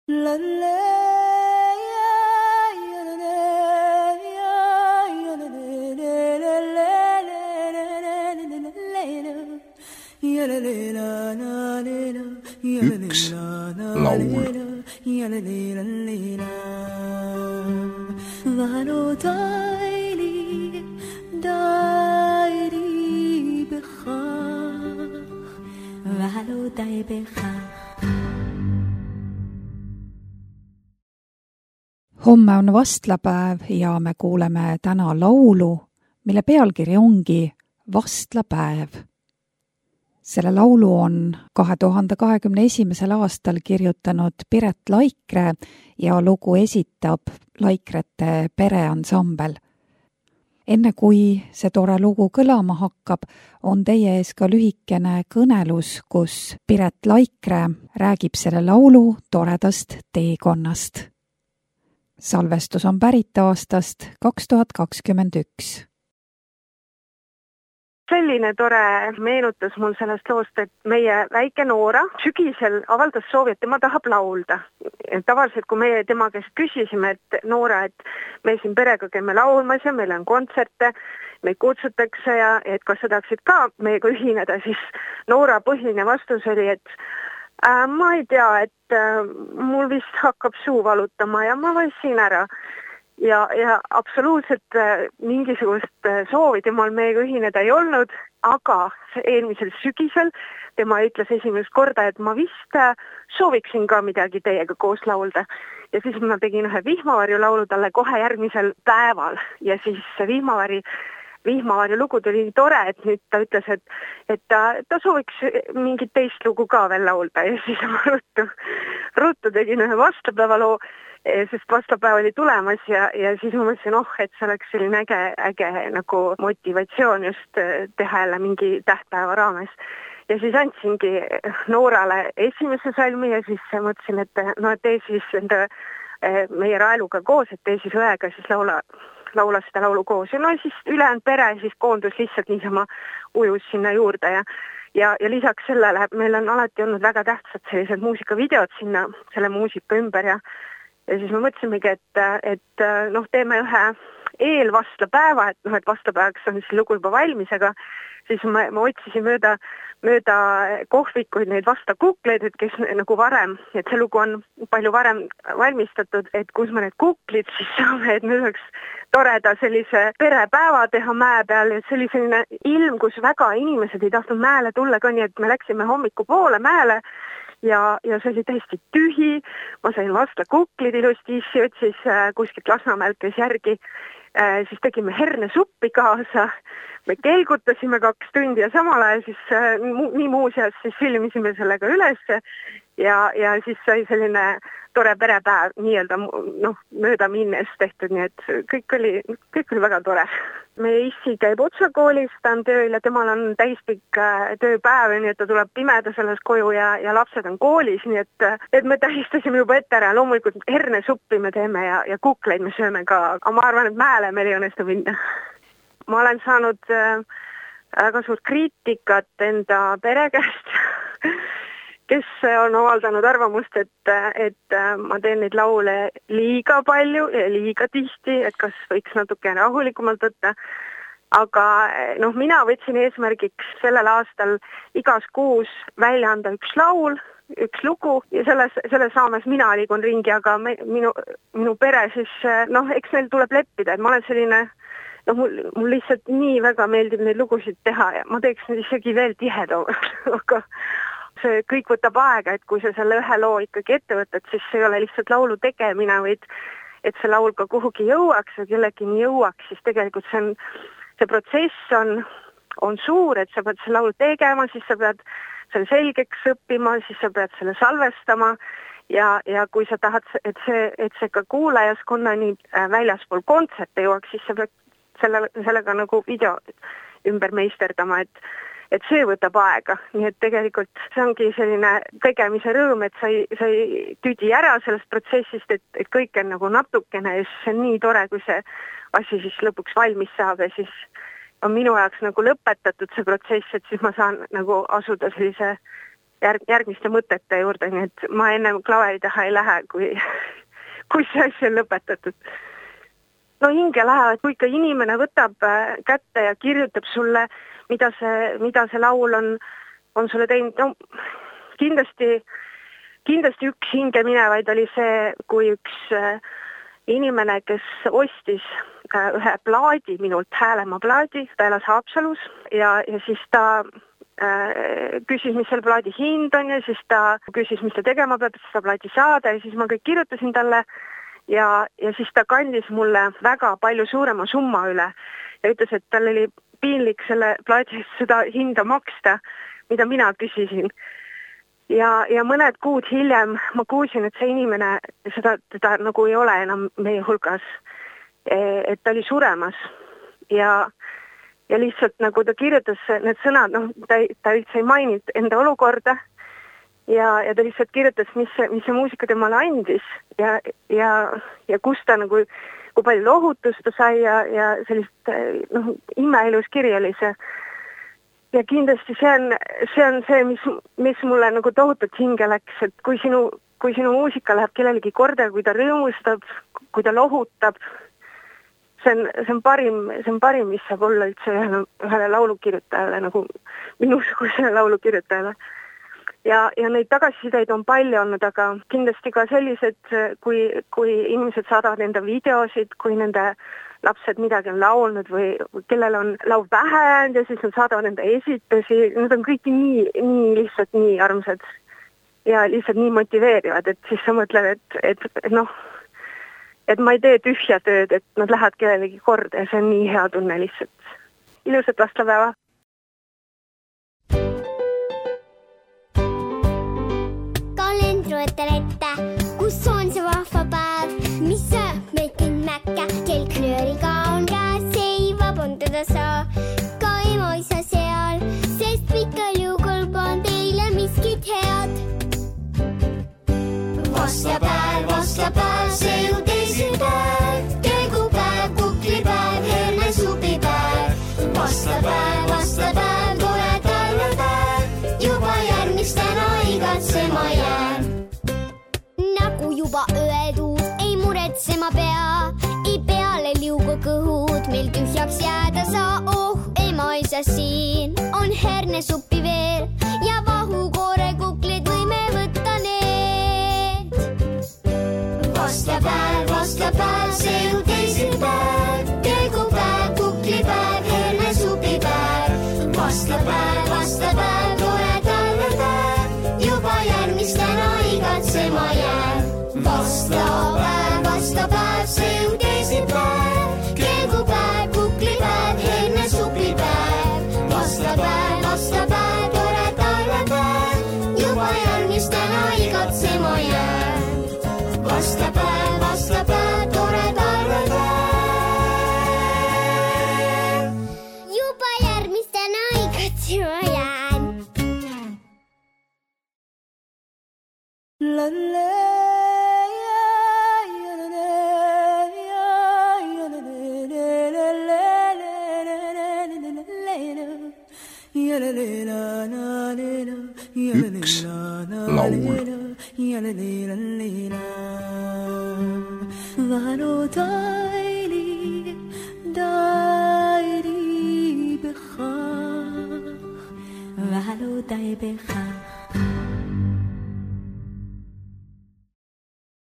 Üks laul. Homme on vastlapäev ja me kuuleme täna laulu, mille pealkiri ongi Vastlapäev. Selle laulu on 2021. aastal kirjutanud Piret Laikre ja lugu esitab Laikrete pereansambel. Enne kui see tore lugu kõlama hakkab, on teie ees ka lühikene kõnelus, kus Piret Laikre räägib selle laulu toredast teekonnast. Salvestus on pärit aastast 2021. Selline tore meenutas mul sellest loost, et meie väike Noora sügisel avaldas soovi, et tema tahab laulda. Tavaliselt, kui meie tema käest küsisime, et Noora, et me siin perega käime laulmas ja meil on kontserte, meid kutsutakse ja et kas sa tahaksid ka meiega ühineda, siis Noora põhiline vastus oli, et ma ei tea, et mul vist hakkab suu valutama ja ma võisin ära. Ja absoluutselt mingisugust soovi temal meiega ühineda ei olnud, aga eelmisel sügisel tema ütles esimest korda, et ma vist sooviksin ka midagi teiega koos laulda. Ja siis ma tegin ühe vihmavarju laulu talle kohe järgmisel päeval ja siis vihmavarju lugu tuli tore, et nüüd ta ütles, et ta sooviks mingit teist lugu ka veel laulda ja siis ma ruttu tegin ühe vastlapäeva loo, sest vastlapäev oli tulemas ja siis ma mõtlesin, et see oleks selline äge nagu motivatsioon just teha jälle mingi tähtpäeva raames. Ja siis andsingi Noorale esimese salmi ja siis mõtlesin, et tee siis meie Raeluga koos, et tee siis õega siis laula seda laulu koos. Ja siis ülejäänud pere siis koondus lihtsalt niisama ujus sinna juurde ja lisaks sellele meil on alati olnud väga tähtsad sellised muusikavideod sinna selle muusika ümber ja siis me mõtlesimegi, et teeme ühe eelvastlapäeva, et vastlapäevaks on siis lugu juba valmis, aga siis ma otsisin mööda kohvikuid neid vastakukleid, et kes nagu varem, et see lugu on palju varem valmistatud, et kus me need kuklid siis saame, et me saaks toreda sellise perepäeva teha mäe peal ja see oli selline ilm, kus väga inimesed ei tahtnud mäele tulla ka, nii et me läksime hommikupoole mäele ja see oli täiesti tühi, ma sain vastlakuklid ilusti, issi otsis kuskilt Lasnamäelt käis järgi, siis tegime hernesuppi kaasa, me kelgutasime 2 tundi ja samal ajal siis nii muuseas siis filmisime sellega üles ja siis sai selline tore perepäev nii-öelda mööda minnes tehtud, nii et kõik oli väga tore. Meie issi käib Otsakoolis, ta on tööl ja temal on täispikk tööpäev, nii et ta tuleb pimeda selles koju ja lapsed on koolis, nii et me tähistasime juba ette ära, loomulikult hernesuppi me teeme ja kukleid me sööme ka, aga ma arvan, et mäele meil ei õnnestu minna. Ma olen saanud väga suurt kriitikat enda pere käest, kes on avaldanud arvamust, et ma teen neid laule liiga palju ja liiga tihti, et kas võiks natuke rahulikumalt võtta. Aga mina võtsin eesmärgiks sellel aastal igas kuus välja anda üks laul, üks lugu ja selles raames mina liigun ringi, aga minu pere siis, eks neil tuleb leppida, et ma olen selline, mul lihtsalt nii väga meeldib neid lugusid teha ja ma teeks neid isegi veel tihedamalt, aga see kõik võtab aega, et kui sa selle ühe loo ikkagi ette võtad, siis see ei ole lihtsalt laulu tegemine, vaid et see laul ka kuhugi jõuaks ja kellegini jõuaks, siis tegelikult see protsess on suur, et sa pead selle laulu tegema, siis sa pead selle selgeks õppima, siis sa pead selle salvestama ja kui sa tahad, et see ka kuulajaskonnani väljaspool kontserte jõuaks, siis sa pead sellega nagu video ümber meisterdama, et see võtab aega, nii et tegelikult see ongi selline tegemise rõõm, et sa ei tüdi ära sellest protsessist, et kõik on nagu natukene ja see on nii tore, kui see asi siis lõpuks valmis saab ja siis on minu jaoks nagu lõpetatud see protsess, et siis ma saan nagu asuda sellise järgmiste mõtete juurde, nii et ma ennem klaveri taha ei lähe, kui see asi on lõpetatud. No hinge lähevad, kui ikka inimene võtab kätte ja kirjutab sulle, mida see laul on sulle teinud. No, kindlasti üks hinge minevaid oli see, kui üks inimene, kes ostis ühe plaadi minult, Häälemaa plaadi, ta elas Haapsalus ja siis ta küsis, mis selle plaadi hind on ja siis ta küsis, mis ta tegema peab, et seda plaadi saada ja siis ma kõik kirjutasin talle ja siis ta kandis mulle väga palju suurema summa üle ja ütles, et tal oli piinlik selle plaadi seda hinda maksta, mida mina küsisin. Ja mõned kuud hiljem ma kuulsin, et see inimene, teda nagu ei ole enam meie hulgas, et ta oli suremas ja lihtsalt nagu ta kirjutas need sõnad, ta üldse ei maininud enda olukorda ja ta lihtsalt kirjutas, mis see muusika temale andis ja kus ta nagu, kui palju lohutust ta sai ja sellist imeilus kiri oli see. Ja kindlasti see on see, mis mulle nagu tohutult hinge läks, et kui sinu muusika läheb kellelegi korda, kui ta rõõmustab, kui ta lohutab, see on parim, mis saab olla üldse ühele laulukirjutajale, nagu minusugusele laulukirjutajale. Ja neid tagasisideid on palju olnud, aga kindlasti ka sellised, kui inimesed saadavad enda videosid, kui nende lapsed midagi on laulnud või kellel on laul vähe jäänud ja siis nad saadavad enda esitusi, need on kõik nii lihtsalt nii armsad ja lihtsalt nii motiveerivad, et siis sa mõtled, et ma ei tee tühja tööd, et nad lähevad kellelegi korda ja see on nii hea tunne lihtsalt. Ilusat vastlapäeva! Kalendri võttel ette, kus on see vahva päev, mis sööb meid kõik mäkke, kel knööriga on käes, ei vabandada saa, ka ema isa seal, sest pikal juugul paan teile miskit head. Vastlapäev, see ju teisipäev, tegupäev, kuklipäev, herne supipäev. Vastlapäev, tore talvepäev, juba järgmist täna igatsema jään. Nagu juba öeldud, ei muretsema pea, ei peale liugu kõhud, meil tühjaks jääda saa. Ema isa siin on herne suppi veel ja vahukoore kuklid võime võtta need. Vastlapäev, see ju teisipäev, tegupäev, kuklipäev, herne supipäev. Vastlapäev, tore talvepäev, juba järgmist täna igatsema jään. Vastlapäev, see ju teisipäev, tegupäev, kuklipäev, herne supipäev. Vastlapäev, tore talvepäev, juba järgmist täna igatsema jään. Vastlapäev, tore talvepäev, juba järgmist täna igatsema jään. Üks laul. ואנו די בכך